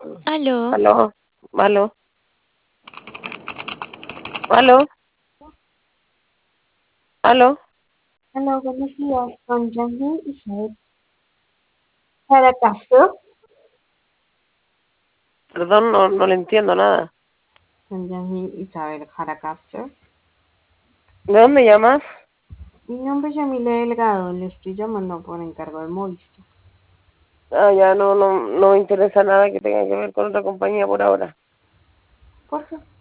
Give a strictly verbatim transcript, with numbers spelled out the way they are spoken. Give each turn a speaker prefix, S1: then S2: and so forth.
S1: Aló,
S2: Aló, aló, aló, aló.
S3: Hola, buenos días, con Janine Isabel Sara Castro.
S2: Perdón, no, no le entiendo nada.
S3: Con Janine Isabel Jara Castro.
S2: ¿De dónde llamas?
S3: Mi nombre es Yamile Delgado, le estoy llamando por encargo de Movistar.
S2: Ah, ya no, no, no me interesa nada que tenga que ver con otra compañía por ahora.
S3: ¿Por qué?